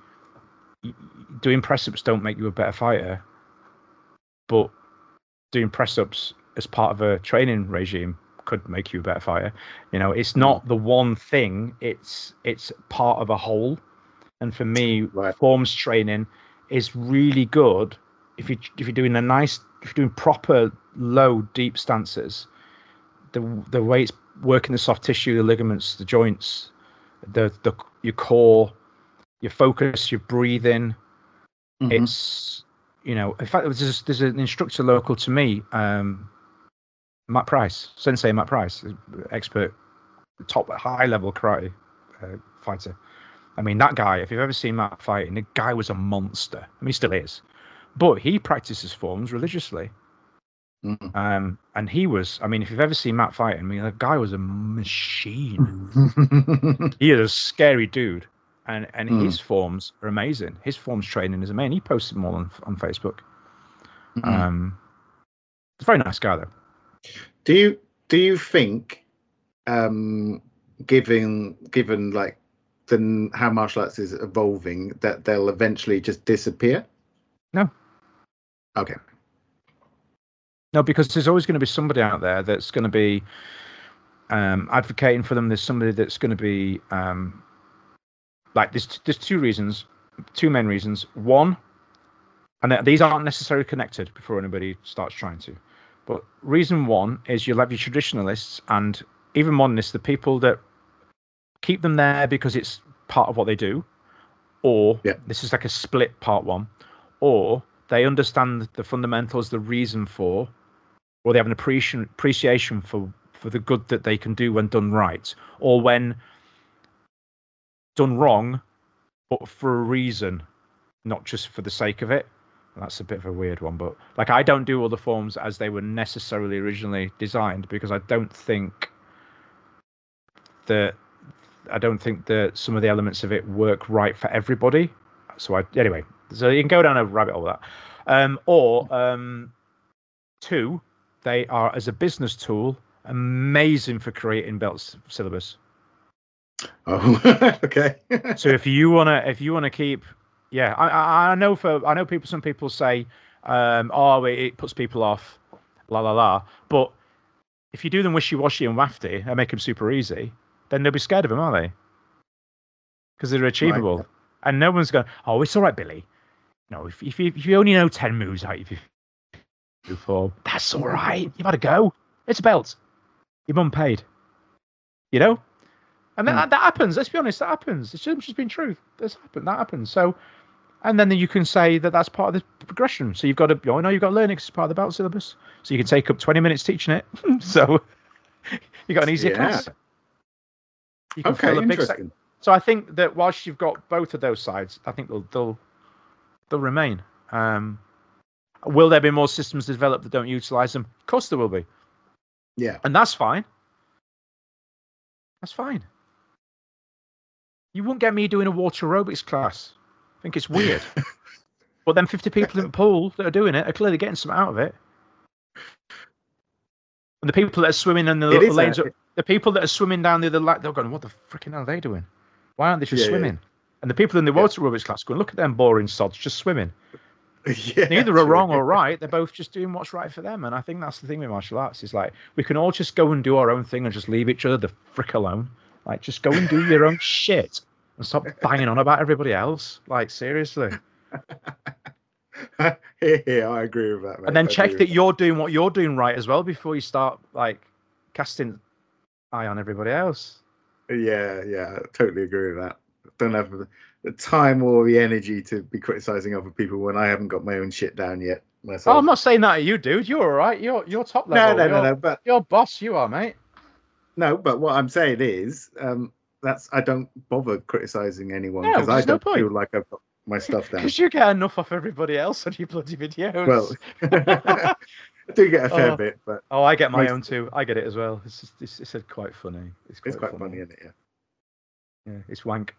doing press ups don't make you a better fighter, but doing press ups as part of a training regime could make you a better fighter. You know, it's not the one thing; it's it's part of a whole. And for me, Right. forms training is really good if you if you're doing a nice, if you're doing proper low deep stances. The the way it's working the soft tissue, the ligaments, the joints, the the your core, your focus, your breathing. Mhm. It's, you know, in fact, there's there's an instructor local to me, um, Matt Price, Sensei Matt Price, expert, top high level karate uh, fighter. I mean, that guy, if you've ever seen Matt fighting, the guy was a monster. I mean, he still is, but he practices forms religiously. Mhm. Um, and he was, I mean, if you've ever seen Matt fighting, I mean, the guy was a machine. He is a scary dude. And and Mm. his forms are amazing. His forms training is amazing. He posted them all on, on Facebook. Mhm. Um, he's a very nice guy, though. Do you do you think, um, given given like the how martial arts is evolving, that they'll eventually just disappear? No. Okay. No, because there's always going to be somebody out there that's going to be um, advocating for them. There's somebody that's going to be um, like there's there's two reasons, two main reasons. One, and these aren't necessarily connected before anybody starts trying to, but reason one is you'll have your traditionalists and even modernists, the people that keep them there because it's part of what they do, or Yeah. this is like a split part one, or they understand the fundamentals, the reason for, or they have an appreciation appreciation for for the good that they can do when done right, or when done wrong, but for a reason, not just for the sake of it. That's a bit of a weird one, but like I don't do all the forms as they were necessarily originally designed because I don't think that I don't think that some of the elements of it work right for everybody. So I anyway, so you can go down a rabbit hole with that. Um, or um, two, they are as a business tool amazing for creating belts syllabus. Oh, okay. So if you wanna, if you wanna keep, yeah, I, I, I know for, I know people. Some people say, um, oh, it, it puts people off, la la la. But if you do them wishy washy and wafty and make them super easy, then they'll be scared of them, are they? Because they're achievable, Right. and no one's going, oh, it's all right, Billy. No, if if you, if you only know ten moves out of your form, that's all right. You've had a go. It's a belt. Your mum paid. You know. And that, mm. that happens. Let's be honest, that happens. It's just been truth. That's happened. That happens. So, and then you can say that that's part of the progression. So you've got to, you know, you've got to learn it because it's part of the belt syllabus. So you can take up twenty minutes teaching it. So you got an easier yeah. class. You can okay, fill a big interesting. Sec- so I think that whilst you've got both of those sides, I think they'll they'll, they'll remain. Um, will there be more systems developed that don't utilize them? Of course there will be. Yeah. And that's fine. That's fine. You won't get me doing a water aerobics class. I think it's weird. But then fifty people in the pool that are doing it are clearly getting something out of it. And the people that are swimming in the It little is lanes, a- are, the people that are swimming down the other lane, they're going, what the freaking hell are they doing? Why aren't they just Yeah, swimming? yeah. And the people in the water aerobics class going, look at them boring sods just swimming. yeah, Neither are true. wrong or right. They're both just doing what's right for them. And I think that's the thing with martial arts is like, we can all just go and do our own thing and just leave each other the frick alone. Like, just go and do your own shit and stop banging on about everybody else. Like, seriously. yeah, yeah, I agree with that, mate. And then I check agree that with you're doing what you're doing right as well before you start, like, casting eye on everybody else. that. Yeah, yeah, I totally agree with that. Don't have the, the time or the energy to be criticizing other people when I haven't got my own shit down yet myself. Oh, I'm not saying that to you, dude. You're all right. You're you're top level. no, no, no, You're, no, but you're boss. You are, mate. no, but what I'm saying is, um, that's I don't bother criticizing anyone No, because I there's no don't point. feel like I've got my stuff down. Because you get enough off everybody else on your bloody videos. Well, I do get a fair Oh. bit, but oh, I get my most- own too. I get it as well. It's just, it's, it's quite funny. It's quite, it's quite funny, isn't it? Yeah. Yeah, it's wank.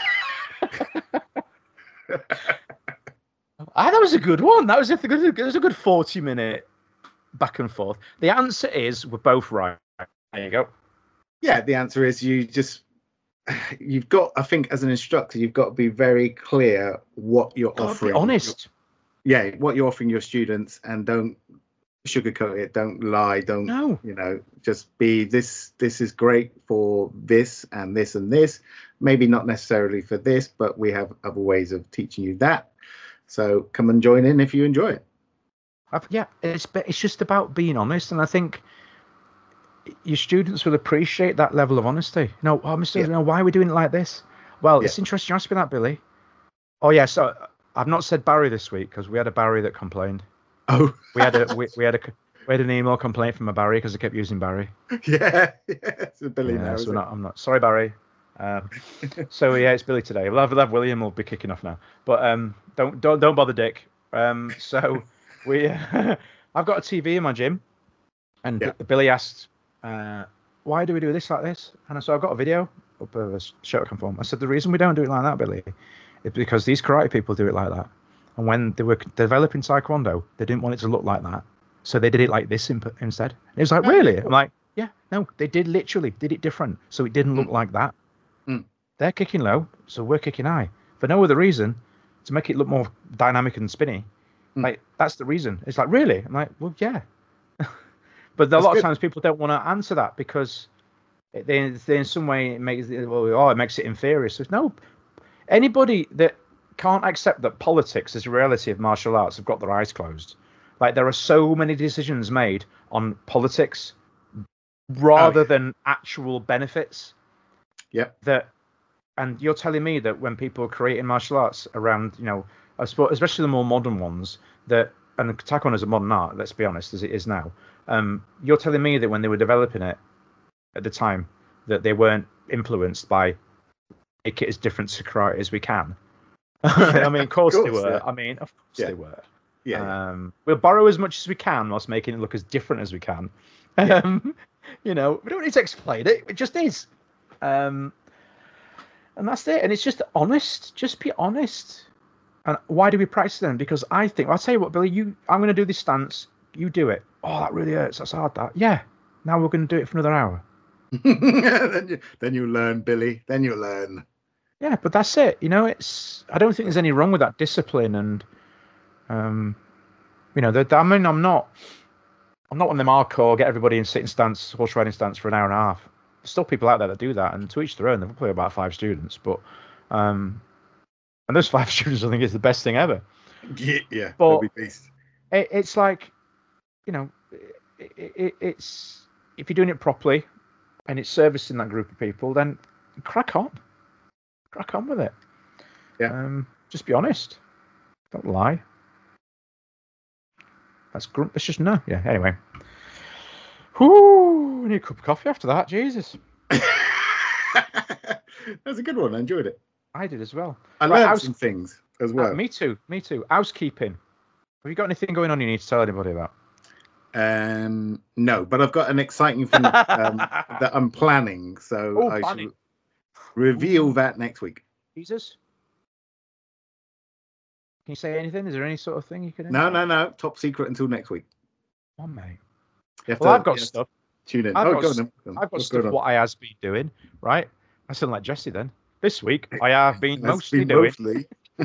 Ah, that was a good one. That was a good. It was a good forty minute back and forth. The answer is we're both right. There you go. Yeah, the answer is you just you've got. I think as an instructor, you've got to be very clear what you're Gotta be offering. honest. Yeah, what you're offering your students, and don't sugarcoat it. Don't lie. Don't No. you know? Just be this. This is great for this and this and this. Maybe not necessarily for this, but we have other ways of teaching you that. So come and join in if you enjoy it. I've, yeah, it's it's just about being honest, and I think your students will appreciate that level of honesty. You know, oh, Mister Yeah. You know, why are we doing it like this? Well, Yeah. it's interesting you asked me that, Billy. Oh yeah, so I've not said Barry this week because we had a Barry that complained. Oh, We had a we, we had a we had an email complaint from a Barry because I kept using Barry. yeah, yeah. It's a Billy Yeah, now. so isn't we're it? not, I'm not sorry, Barry. Um, so yeah, it's Billy today. We'll have, we'll have William will be kicking off now, but um, don't don't don't bother Dick. Um, so we, I've got a T V in my gym, and Yeah. Billy asked, uh, "Why do we do this like this?" And so I've got a video up of a Shotokan form. I said the reason we don't do it like that, Billy, is because these karate people do it like that, and when they were developing Taekwondo, they didn't want it to look like that, so they did it like this in, instead. And it was like, really? I'm like, yeah, no, they did literally did it different, so it didn't look Mm. like that. Mm. They're kicking low, so we're kicking high for no other reason to make it look more dynamic and spinny. Mm. Like that's the reason. It's like, really? I'm like, well, yeah. But a That's lot good. of times people don't want to answer that because they, they in some way it makes it, well, oh, it makes it inferior. So no, anybody that can't accept that politics is a reality of martial arts have got their eyes closed. Like there are so many decisions made on politics rather Oh, yeah. than actual benefits. Yep. That, and you're telling me that when people are creating martial arts around, you know, I suppose, especially the more modern ones, that, and Taekwondo is a modern art, let's be honest, as it is now. Um, you're telling me that when they were developing it at the time, that they weren't influenced by make it as different to karate as we can. I mean, of course, Of they course, were. yeah. I mean, of course Yeah. they were. Yeah. yeah. Um, we'll borrow as much as we can whilst making it look as different as we can. Um, you know, we don't need to explain it. It just is. Um, and that's it. And it's just honest. Just be honest. And why do we practice then? Because I think, I'll tell you what, Billy, you, I'm going to do this stance. You do it. Oh, that really hurts. That's hard, that. Yeah. Now we're going to do it for another hour. then you then you learn, Billy. Then you learn. Yeah, but that's it. You know, it's, I don't think there's any wrong with that discipline. And, um, you know, the, I mean, I'm not, I'm not one of them hardcore, get everybody in sitting stance, horse riding stance for an hour and a half. There's still people out there that do that, and to each their own. They've probably about five students, but, um, and those five students, I think, is the best thing ever. Yeah, yeah. But- they'll be beasts. It, it's like, you know, it, it, it's, if you're doing it properly and it's servicing that group of people, then crack on, crack on with it. Yeah. Um, just be honest. Don't lie. That's grunt. It's just no. Yeah. Anyway. Whoo! I need a cup of coffee after that. Jesus. That's a good one. I enjoyed it. I did as well. I Right, learned house- some things as well. Uh, me too. Me too. Housekeeping. Have you got anything going on you need to tell anybody about? Um, no, but I've got an exciting thing um, that I'm planning, so Oh, I planning. shall reveal that next week. Jesus. Can you say anything? Is there any sort of thing you can? No, no, no. Top secret until next week. Come on, mate. You have Well, to- I've got you have to stuff. Tune in. I've oh, got go on, s- then. Go on. I've got What's stuff going on? what I has been doing, right? I sound like Jesse then. This week I have been That's mostly been doing. mostly.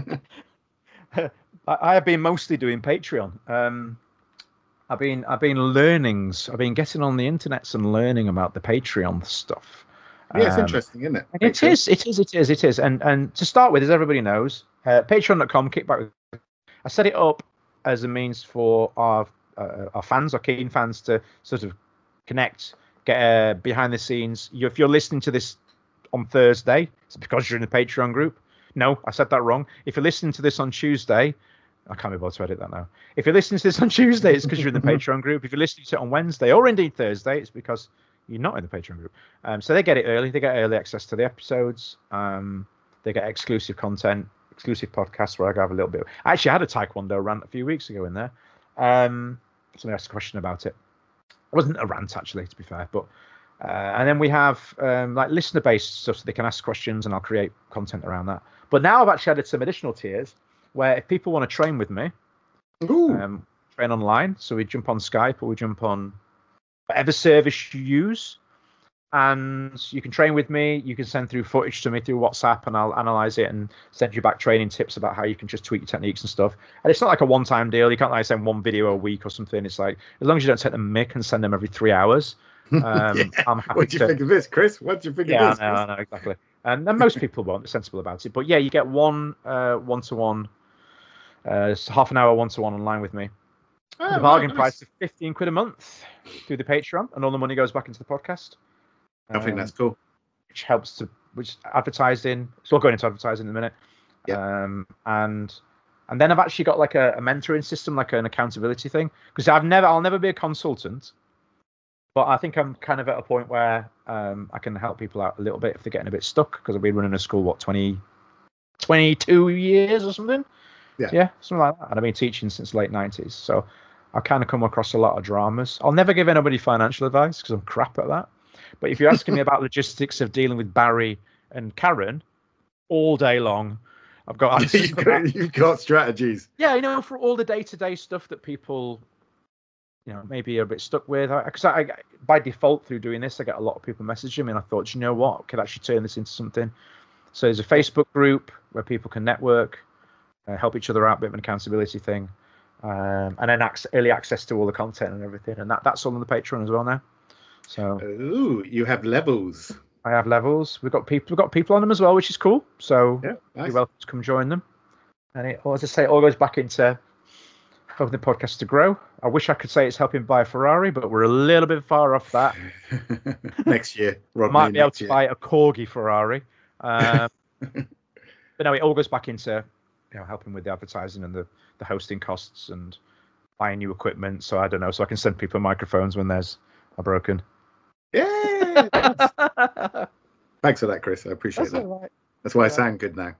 I, I have been mostly doing Patreon. Um, I've been I've been learnings. I've been getting on the internet and learning about the Patreon stuff. Yeah, it's Um, interesting, isn't it? And it Patreon. is, it is, it is, it is. And and to start with, as everybody knows, uh, patreon dot com, kickback. I set it up as a means for our uh, our fans, our keen fans, to sort of connect, get uh, behind the scenes. You, if you're listening to this on Thursday, it's because you're in the Patreon group. No, I said that wrong. If you're listening to this on Tuesday, I can't be bothered to edit that now. If you're listening to this on Tuesday, it's because you're in the Patreon group. If you're listening to it on Wednesday or indeed Thursday, it's because you're not in the Patreon group. Um, so they get it early. They get early access to the episodes. Um, they get exclusive content, exclusive podcasts where I have a little bit. Of, I actually had a Taekwondo rant a few weeks ago in there. Um, somebody asked a question about it. It wasn't a rant, actually, to be fair. But uh, and then we have um, like listener-based stuff, so they can ask questions, and I'll create content around that. But now I've actually added some additional tiers where if people want to train with me, Ooh. um, train online. So we jump on Skype or we jump on whatever service you use, and you can train with me. You can send through footage to me through WhatsApp, and I'll analyze it and send you back training tips about how you can just tweak your techniques and stuff. And it's not like a one-time deal. You can't like send one video a week or something. It's like as long as you don't take the mick and send them every three hours. Um, Yeah. I'm happy What do you to. think of this, Chris? What do you think Yeah, of this? I know, I know exactly. And, and most people won't be sensible about it. But yeah, you get one uh, one-to-one, uh, it's half an hour one-to-one online with me. Oh, The right, bargain nice. price of fifteen quid a month through the Patreon, and all the money goes back into the podcast. I think Um, that's cool. which helps to which advertising. So we'll go into advertising in a minute. Yeah. Um, and and then I've actually got like a, a mentoring system, like an accountability thing, because I've never, I'll never be a consultant, but I think I'm kind of at a point where um, I can help people out a little bit if they're getting a bit stuck, because I've been running a school what twenty, twenty-two years or something. Yeah. Yeah, something like that. And I've been teaching since the late nineties, so I kind of come across a lot of dramas. I'll never give anybody financial advice because I'm crap at that. But if you're asking me about logistics of dealing with Barry and Karen all day long, I've got answers you've, for got, that. you've got strategies. Yeah, you know, for all the day-to-day stuff that people, you know, maybe are a bit stuck with. Because I, I, by default, through doing this, I get a lot of people messaging me, and I thought, you know what, I could actually turn this into something. So there's a Facebook group where people can network, uh, help each other out, a bit of an accountability thing, um, and then ac- early access to all the content and everything. And that, that's all on the Patreon as well now. So Ooh, you have levels. I have levels. We've got people. We've got people on them as well, which is cool. So Yeah, nice. you're welcome to come join them. And it, as I say, it all goes back into helping the podcast to grow. I wish I could say it's helping buy a Ferrari, but we're a little bit far off that. Next year, Rodney, Might be able next to year. buy a Corgi Ferrari. Um, but no, it all goes back into you know helping with the advertising and the, the hosting costs and buying new equipment. So I don't know. So I can send people microphones when there's a broken. Yeah. Thanks for that, Chris. I appreciate That's that. all right. That's why I Yeah. sound good now.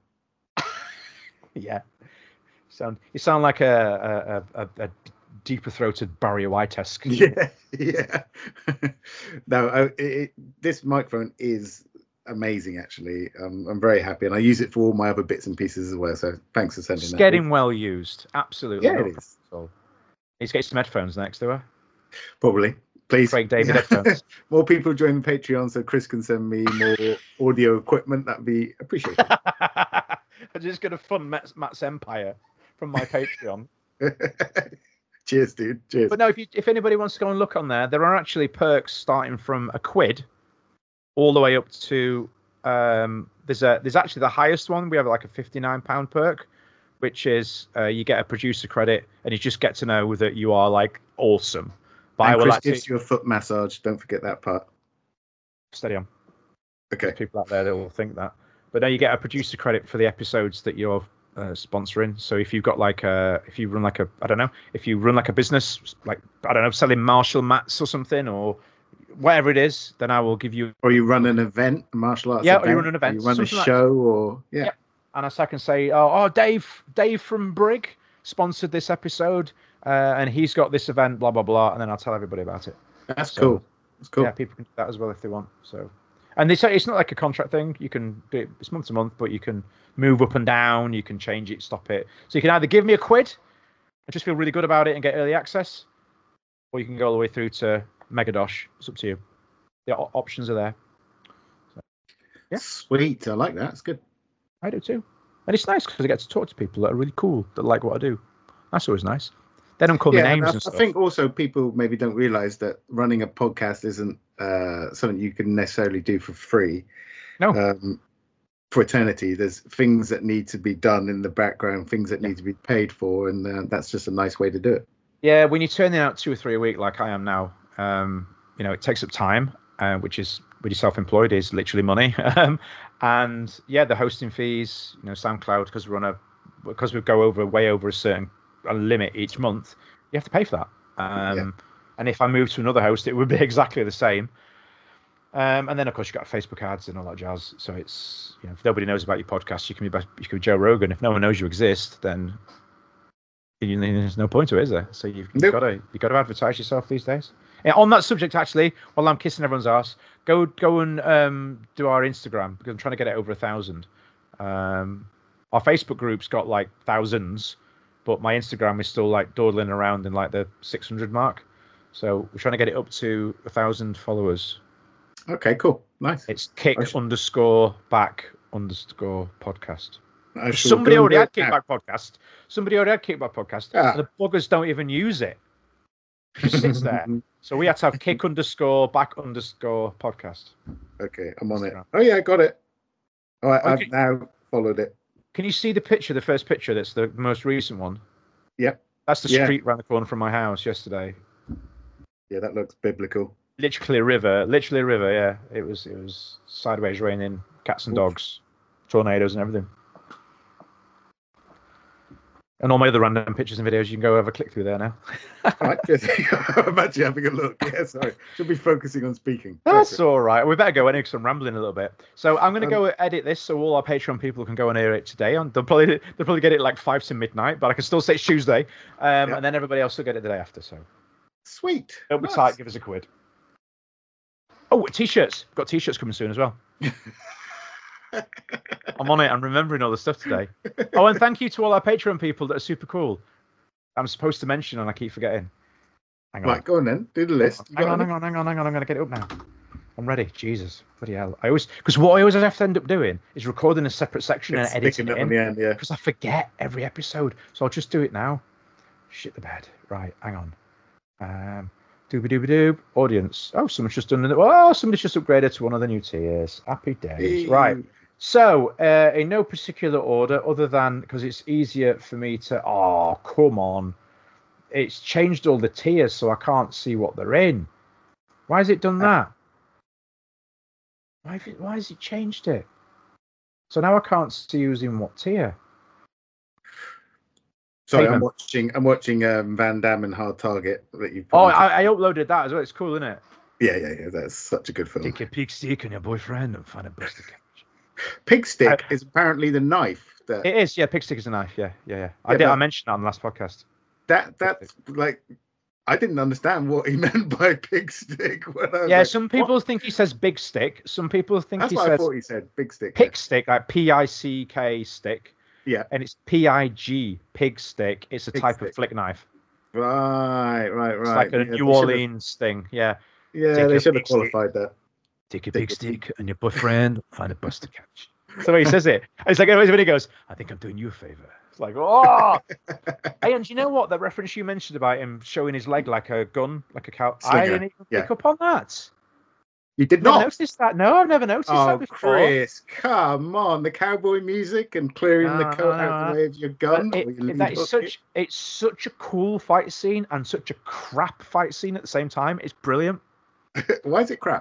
Yeah. Sound you sound like a a, a, a deeper throated Barry White-esque. Yeah, yeah. no, I, it, it, this microphone is amazing. Actually, um, I'm very happy, and I use it for all my other bits and pieces as well. So thanks for sending It's that. getting well used. Absolutely. Yeah, no it is. problem at all. He's getting some headphones next, do I? Probably. Please, Craig David headphones. more people join the Patreon so Chris can send me more audio equipment. That'd be appreciated. I'm just going to fund Matt's, Matt's Empire from my Patreon. Cheers, dude. Cheers. But no, if you, if anybody wants to go and look on there, there are actually perks starting from a quid all the way up to um, there's a there's actually the highest one. We have like a fifty-nine pound perk, which is uh, you get a producer credit and you just get to know that you are like awesome. But and I will Chris actually gives you a foot massage. Don't forget that part. steady on. Okay. There's people out there that will think that. But now you get a producer credit for the episodes that you're uh, sponsoring. So if you've got like a, if you run like a, I don't know, if you run like a business, like, I don't know, selling Martial mats or something, or whatever it is, then I will give you. Or you run an event, a martial arts Yeah, event. or you run an event. Or you run a something like- show, or yeah. Yeah. And so I can say, oh, oh, Dave, Dave from Brig sponsored this episode, uh, and he's got this event, blah blah blah, and then I'll tell everybody about it. That's So, cool. That's cool. Yeah, people can do that as well if they want. So, and they say it's not like a contract thing. You can do it, it's month to month, but you can move up and down. You can change it, stop it. So you can either give me a quid and just feel really good about it and get early access, or you can go all the way through to Megadosh. It's up to you. The o- options are there. So, yeah. Sweet. I like that. It's good. I do too. And it's nice because I get to talk to people that are really cool, that like what I do. That's always nice. They don't call me Yeah, and names I, and stuff. I think also people maybe don't realize that running a podcast isn't uh, something you can necessarily do for free. No. Um, for eternity, there's things that need to be done in the background, things that Yeah. need to be paid for, and uh, that's just a nice way to do it. Yeah, when you're turning out two or three a week like I am now, um, you know, it takes up time, uh, which is, when you're self-employed, is literally money. um, and yeah, the hosting fees, you know, SoundCloud, because we're on a, because we go over way over a certain a limit each month, you have to pay for that. Um, Yeah. And if I move to another host, it would be exactly the same. Um, and then of course you've got Facebook ads and all that jazz. So it's, you know, if nobody knows about your podcast, you can be you can be Joe Rogan. If no one knows you exist, then you, there's no point to it, is there? So you've, you've Nope. got to you've got to advertise yourself these days. And on that subject, actually, while I'm kissing everyone's ass, go go and um, do our Instagram, because I'm trying to get it over a thousand. Um, our Facebook group's got like thousands, but my Instagram is still like dawdling around in like the six hundred mark. So we're trying to get it up to a thousand followers. Okay, cool. Nice. It's kick I should- underscore back underscore podcast. I shall Somebody go already and had do it Kickback Podcast. Somebody already had Kickback Podcast. Ah. And the buggers don't even use it. It just sits there. So we had to have kick underscore back underscore podcast. Okay, I'm on it. Instagram. Oh yeah, I got it. All right, Okay. I've now followed it. Can you see the picture, the first picture that's the most recent one? Yep. That's the Yeah. street around the corner from my house yesterday. Yeah, that looks biblical. Literally a river. Literally a river, yeah. It was it was sideways raining, cats and Oof. dogs, tornadoes and everything. And all my other random pictures and videos, you can go have a click through there now. All right, good. I'm actually having a look. Yeah, sorry. Should be focusing on speaking. That's Perfect. all right. We better go anyway because I'm rambling a little bit. So I'm going to Um, go edit this so all our Patreon people can go and hear it today. And they'll probably they'll probably get it like five to midnight, but I can still say it's Tuesday. Um, Yeah. And then everybody else will get it the day after. So Sweet. don't be Nice. tight. Give us a quid. Oh, t-shirts. Got t-shirts coming soon as well. I'm on it. I'm remembering all the stuff today. Oh, and thank you to all our Patreon people that are super cool. I'm supposed to mention and I keep forgetting. Hang on. Right, go on then. Do the list. You Hang got on, any? hang on, hang on, hang on. I'm going to get it up now. I'm ready. Jesus. Bloody hell. I always, because what I always have to end up doing is recording a separate section It's and editing sticking it it on in. the end, yeah. Because I forget every episode. So I'll just do it now. Shit the bed. Right, hang on. Um, Dooby dooby doob. Audience. Oh, someone's just done it. Oh, somebody's just upgraded to one of the new tiers. Happy days. Right. So, uh, in no particular order, other than because it's easier for me to. Oh, come on. It's changed all the tiers so I can't see what they're in. Why has it done that? Why, have it, why has it changed it? So now I can't see who's in what tier. Sorry, Hey, I'm man. watching. I'm watching um, Van Damme and Hard Target that you've. Oh, put onto- I, I uploaded that as well. It's cool, isn't it? yeah, yeah, yeah. That's such a good film. Take a peek stick on your boyfriend and find a busted couch. Pig stick I- is apparently the knife that It is, yeah. Pig stick is a knife. Yeah, yeah, yeah. I Yeah, did. I but- mentioned that on the last podcast. that that's like. I didn't understand what he meant by pig stick. When I was Yeah, like, some what? people think he says big stick. Some people think That's he what I says thought he said. Big stick. pig stick, like P I C K stick. Yeah. And it's P I G, pig stick. It's a Pig type stick. of flick knife. Right, right, right. It's like a Yeah, New they should've- Orleans thing. Yeah. Yeah, Take they a should have big stick. qualified that. Take a Take big a stick and your boyfriend find a busted couch. That's the way he says it. And it's like always when he goes, I think I'm doing you a favor. It's like, oh. Hey, and do you know what? The reference you mentioned about him showing his leg like a gun, like a cow. I Slinger, didn't even yeah. pick up on that. You did Never not. noticed that. No, I've never noticed Oh, that before. Chris, come on. The cowboy music and clearing No, the no, coat no, out no. the way of your But gun. it- or your it- that lead is hook. such it's such a cool fight scene and such a crap fight scene at the same time. It's brilliant. Why is it crap?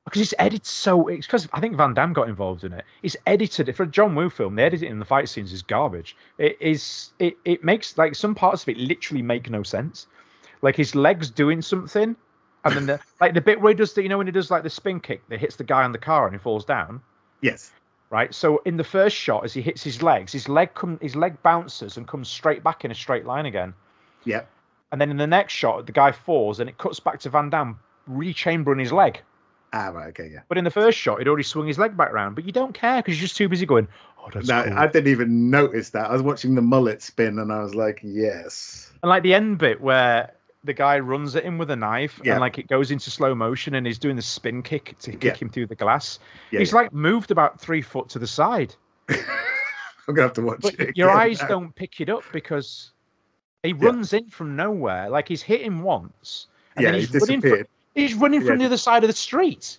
Because it's edited so. It's because I think Van Damme got involved in it. It's edited for a John Woo film. The editing in the fight scenes is garbage. It is. It it makes like some parts of it literally make no sense. Like his legs doing something, and then the like the bit where he does the you know when he does like the spin kick that hits the guy on the car and he falls down. Yes. Right. So in the first shot, as he hits his legs, his leg come his leg bounces and comes straight back in a straight line again. Yeah. And then in the next shot, the guy falls and it cuts back to Van Damme rechambering his leg. Ah, right, okay, yeah. But in the first shot, he'd already swung his leg back round. But you don't care because you're just too busy going, oh, that's No, cool. I didn't even notice that. I was watching the mullet spin and I was like, yes. And like the end bit where the guy runs at him with a knife Yeah. and like it goes into slow motion and he's doing the spin kick to kick Yeah. him through the glass. Yeah, he's yeah. like moved about three foot to the side. I'm going to have to watch But it. your again eyes now. don't pick it up because he runs in from nowhere. Like he's hit him once. And Yeah, then he he's running, from, disappeared. he's running from Yeah. the other side of the street.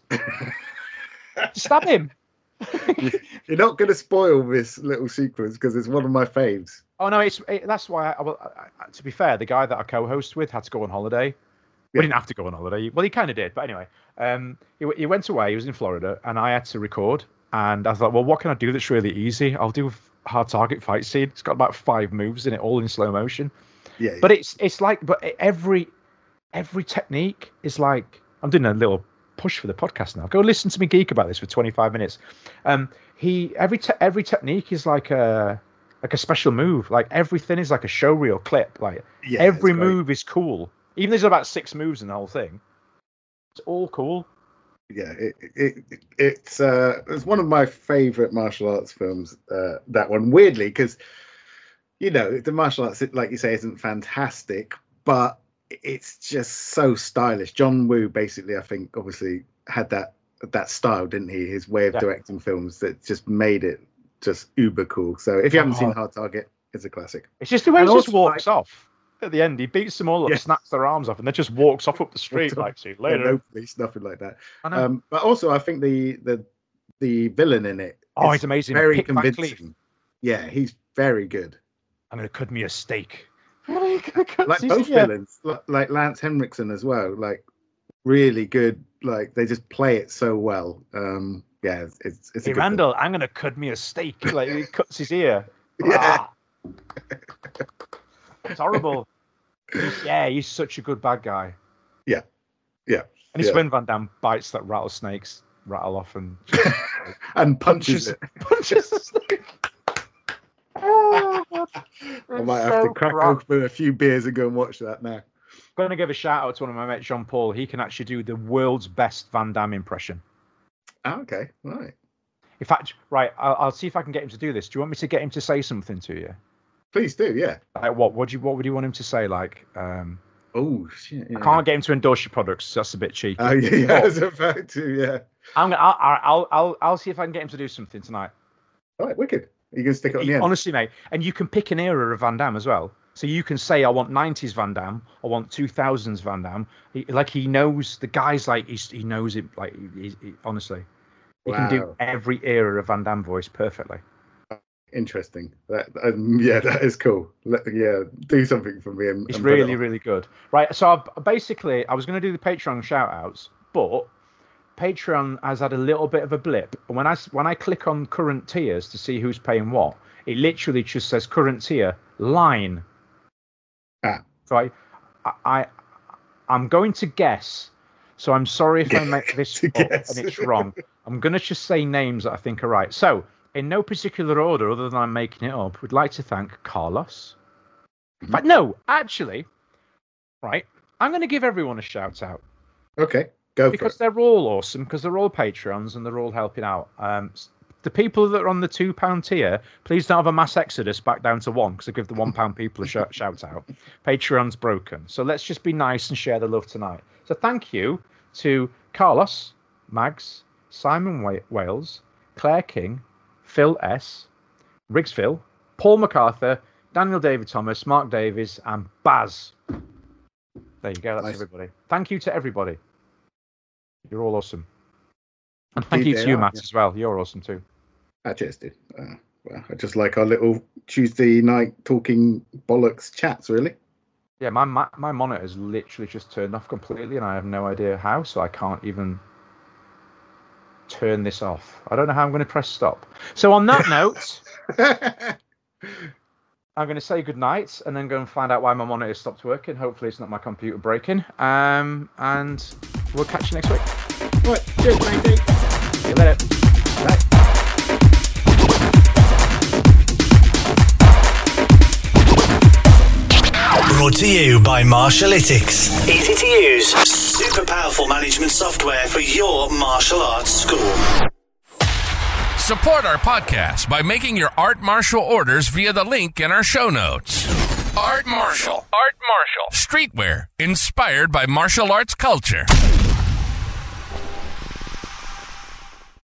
Stab him. You're not going to spoil this little sequence because it's one of my faves. Oh no, it's it, that's why. I, well, I, I, to be fair, the guy that I co-host with had to go on holiday. Yeah. We didn't have to go on holiday. Well, he kind of did, but anyway, um, he, he went away. He was in Florida, and I had to record. And I thought, well, what can I do that's really easy? I'll do a hard target fight scene. It's got about five moves in it, all in slow motion. Yeah. But it's it's like, but every every technique is like. I'm doing a little push for the podcast now. Go listen to me geek about this for twenty-five minutes. Um, he every te- every technique is like a like a special move. Like everything is like a showreel clip. Like yeah, every it's great. move is cool. Even there's about six moves in the whole thing. It's all cool. Yeah, it, it, it it's uh it's one of my favorite martial arts films. Uh, that one, weirdly, because you know the martial arts, like you say, isn't fantastic, but it's just so stylish. John Woo, basically, I think, obviously had that that style, didn't he? His way of Yeah. directing films that just made it just uber cool. So if you haven't seen Oh. Hard Target, it's a classic. It's just the way And he just also, walks off at the end. He beats them all up, Yeah. snaps their arms off, and then just walks off up the street Walks off. like, see you Yeah, later. no police, nothing like that. I know. Um, but also, I think the the the villain in it. Oh, is he's amazing. Very Pick Van Cleef. convincing. Yeah, he's very good. I'm going to cut me a steak. Like both Yeah. villains, li- like Lance Henriksen as well. Like really good. Like they just play it so well. Um, yeah, it's it's, it's a Hey, good Randall, I'm going to cut me a steak. Like, he cuts his ear. film. Yeah, Ah. It's horrible. He's- yeah, he's such a good bad guy. Yeah. Yeah. And it's Yeah. when Van Damme bites that rattlesnakes rattle off and and punches, punches, it. punches the snake. Oh, God. I might It's have so to crack crap. open a few beers and go and watch that now. Going to give a shout out to one of my mates, Jean Paul. He can actually do the world's best Van Damme impression. Oh, okay, right. In fact, right, I'll, I'll see if I can get him to do this. Do you want me to get him to say something to you? Please do, yeah. Like what? What do you? What would you want him to say? Like, um, Oh shit! Yeah. I can't get him to endorse your products. That's a bit cheeky. Oh yeah, yeah, I was about to. Yeah. I'm gonna. I'll, I'll. I'll. I'll see if I can get him to do something tonight. All right, wicked. You can stick it on the He- end. honestly, mate, and you can pick an era of Van Damme as well. So you can say, I want nineties Van Damme, I want two thousands Van Damme. He, like he knows the guy's like he's, he knows it. Like he, he, honestly, he can do Wow. every era of Van Damme voice perfectly. Interesting. That um, yeah, that is cool. Let, yeah, do something for me. And, He's and put it really, on. really good. Right. So I, basically, I was going to do the Patreon shout outs, but Patreon has had a little bit of a blip. And when I s- when I click on current tiers to see who's paying what, it literally just says current tier line. Ah. So I, I, I'm going to guess. So I'm sorry if I make this To up guess. and it's wrong. I'm going to just say names that I think are right. So in no particular order, other than I'm making it up, we'd like to thank Carlos. In fact, no, actually, right. I'm going to give everyone a shout out Okay, go because for it. they're all awesome, because they're all Patreons and they're all helping out. Um, s- the people that are on the two pound tier, please don't have a mass exodus back down to one, because I give the one pound people a sh- shout out. Patreon's broken, so let's just be nice and share the love tonight. So thank you to Carlos, Mags, Simon Wa- Wales, Claire King, Phil S, Riggs Phil, Paul MacArthur, Daniel David Thomas, Mark Davies, and Baz. There you go. That's Nice. everybody. Thank you to everybody. You're all awesome. And thank Indeed you to they you, are, Matt, yeah. as well. You're awesome too. I just did. Uh, well, I just like our little Tuesday night talking bollocks chats, really. Yeah, my, my my monitor's literally just turned off completely, and I have no idea how, so I can't even turn this off. I don't know how I'm going to press stop. So on that note, I'm going to say goodnight and then go and find out why my monitor stopped working. Hopefully it's not my computer breaking. Um, and we'll catch you next week. All right, cheers, matey. See you later. Bye. Brought to you by Marshallytics. Easy to use, super powerful management software for your martial arts school. Support our podcast by making your Art Martial orders via the link in our show notes. Art Martial. Art Martial. Streetwear inspired by martial arts culture.